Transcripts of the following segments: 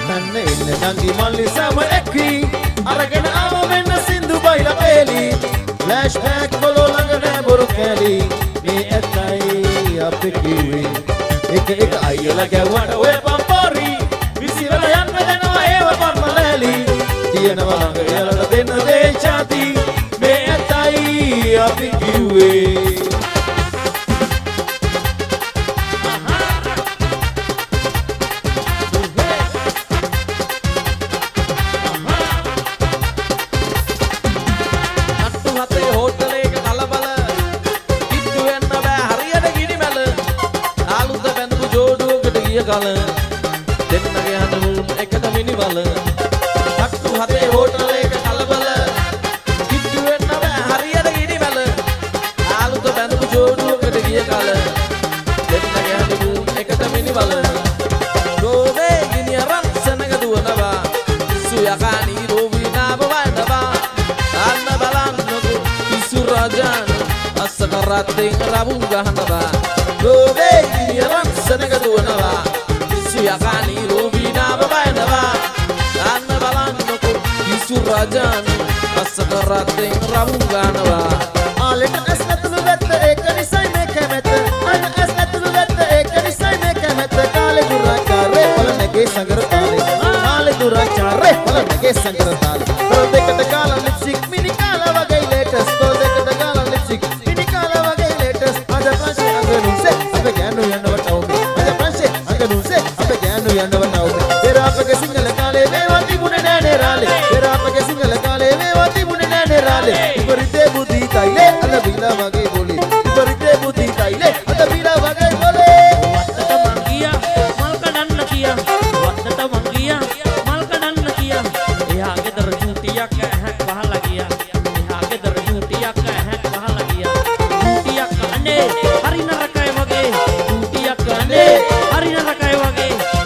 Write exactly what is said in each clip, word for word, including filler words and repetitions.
තන්න එන්න නංගි මල්ලි සම එක්වි අරගෙන ආව මෙන්න සින්දු බයිලා පෙලි ෆ්ලෑෂ් බෑක් කොලෝ ළඟ නෑ බොරු කැලි මේ ඇත්තයි අපි කිව්වේ එක එක අයියලා ගැව්වට ඔය පම්පෝරි විසිරලා යන්න දෙනවා ඒව පර්මලැලි කියනවා ළඟ එයාලට දෙන්න දේ chati මේ ඇත්තයි අපි කිව්වේ කල දෙන්නගේ හඳුන් එකට මිනිවල තක්කු හතේ හෝටල් එක කලබල කිට්ටු වෙන්න බෑ හරියට ගිනිවල ආලුත බැඳපු ජෝඩුවකට ගිය කල දෙන්නගේ හඳුන් එකට මිනිවල ගෝවේ ගිනි අරන් සනග දුවනවා සුයකානි රෝවිනාව වඩවා අන්න බලන්නකො පිසු රජාන අස්ස කරත්තෙන් රවුම් ගහනවා ගෝවේ ගිනි අරන් සනග දුවනවා යකානි රෝවිනාව බයනවා අන්න බලන්නකො පිසු රජාන අස්ස කරත්තෙන් රවුම් ගන්නවා ආලෙට ඇස් නැතුළු වැත්ත ඒක නිසයි මේ කැමැත්ත අන්න ඇස් නැතුළු වැත්ත ඒක නිසයි මේ කැමැත්ත කාලේ දුරාචාරේ පලනගේ සංගර තාලේ කාලේ දුරාචාරේ පලනගේ සංගර තාලේ තොල් දෙකට කාලා ලිප්ස්ටික් මිනි කාලා වගේ ලේටස් තොල් දෙකට කාලා ලිප්ස්ටික් මිනි කාලා වගේ ලේටස් අද පස්සේ අගනුසේ අප ගෑනු යනවට ඔබේ අද පස්සේ අගනුසේ යන්නවනවුනේ පෙරාපගේ සිංහල කාලේ මේවා තිබුණේ නෑනේ රාලේ පෙරාපගේ සිංහල කාලේ මේවා තිබුණේ නෑනේ රාලේ ඉපරිතේ බුද්ධි තයිලේ අද බිලා වගේ બોලේ ඉපරිතේ බුද්ධි තයිලේ අද බිලා වගේ બોලේ වත්තට මං ගියා මල් කඩන්න කියා වත්තට මං ගියා මල් කඩන්න කියා එහා ගෙදර චූටියක් ඇහක් වහලා ගියා එහා ගෙදර චූටියක් ඇහක් වහලා ගියා චූටියක් අනේ හරි නරකයි වගේ චූටියක් අනේ හරි නරකයි වගේ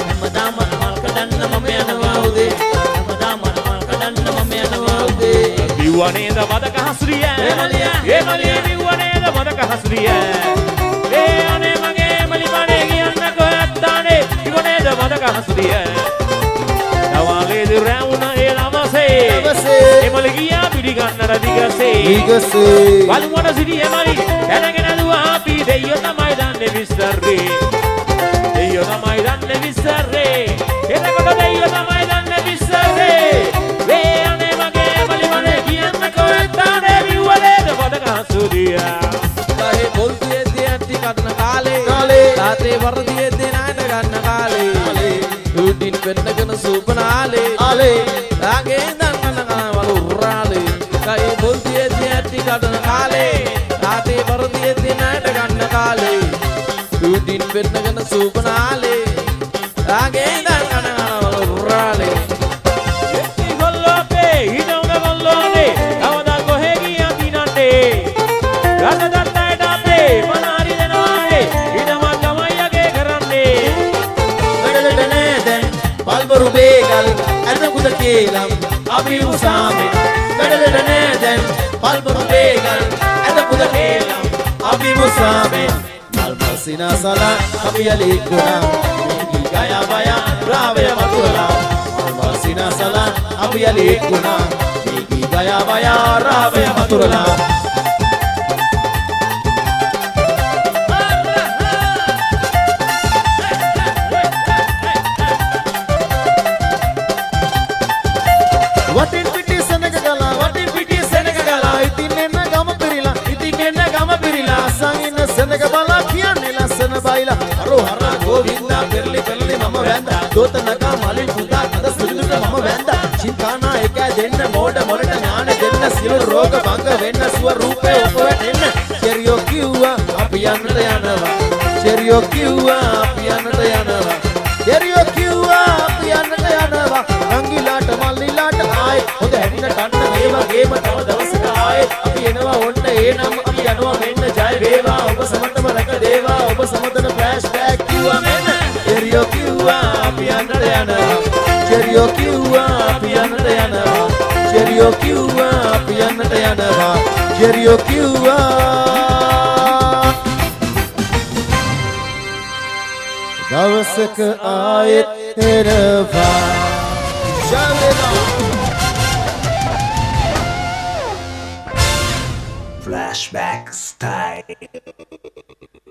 විවනේද මදක හස්රිය ඒ මලිය විවනේද මදක හස්රිය ඒ අනේ මගේ මලි මනේ කියන්නකෝ ඇත්තානේ විවනේද මදක හස්රිය දවාලේ දිරවුන ඒ ළමසේ ඒ මලි ගියා පිටි ගන්නර දිගසේ දිගසේ වලුමඩ සිටි ඒ මලි දැනගෙන දුවා අපි දෙයියෝ තමයි දන්නේ විස්තරේ දෙයියෝ තමයි දන්නේ විස්තරේ එතකොට දෙයියෝ තමයි දන්නේ විස්තරේ වේ අනේ මගේ මලි මනේ කියන්නකෝ ඇත්තානේ විවනේද මදක හස්රිය තාහේ පොල්තියේ දියන්ති කඩන කාලේ තාතේ වර්දියේ දෙනාට ගන්න කාලේ ඌටින් පෙන්නගෙන සූපනාලේ ආලේ තාගේ දන්නන කනවල උරාලේ තාහේ පොල්තියේ දියන්ති කඩන කාලේ තාතේ වර්දියේ දෙනාට ගන්න කාලේ ඌටින් පෙන්නගෙන සූපනාලේ තාගේ දන්නන කනවල උරාලේ පල්බරු බේගල් ඇඳකුද කේලම් අපි උසාමේ වැඩලට නෑදැන් පල්බරු බේගල් ඇඳකුද කේලම් අපි උසාමේ මල්මල් සිනාසලා අපි යලිකුණා මේකී ගයා බයා රාවය වතුරලා මල්මල් සිනාසලා අපි යලිකුණා මේකී ගයා බයා රාවය වතුරලා වටින් පිටි සෙනග ගලා වටින් පිටි සෙනග ගලා ඉතින් එන්න ගම පිරිලා ඉතින් එන්න ගම පිරිලා අසන් ඉන්න සෙනග බලා කියන්නේ ලස්සන බයිලා අරෝ හරා ගෝවින්දා පෙරලි පෙරලි මම වැන්දා දෝතනක මලින් පුතා කද සුදුට මම වැන්දා චින්තානා එක දෙන්න මෝඩ මොරට ඥාන දෙන්න සියලු රෝග භංග වෙන්න සුව රූපේ උපවැටෙන්න චෙරියෝ කිව්වා අපි යන්නට යනවා චෙරියෝ කිව්වා අපි යන්නට යනවා චෙරියෝ කිව්වා අපි යන්නට යනවා රංගිලාට මල්ලිලාට ආයේ හොඳ හැදින කන්න මේ වගේම තව දවසක ආයේ අපි එනවා ඔන්න ඒ නම් අපි යනවා මෙන්න ජය වේවා ඔබ සමතම රැක දේවා ඔබ සමතන ෆ්ලෑෂ් බෑක් කිව්වා මෙන්න චෙරියෝ කිව්වා අපි යන්නට යනවා චෙරියෝ කිව්වා අපි යන්නට යනවා චෙරියෝ කිව්වා අපි යන්නට යනවා චෙරියෝ කිව්වා දවසක ආයෙත් එනවා Flashback style.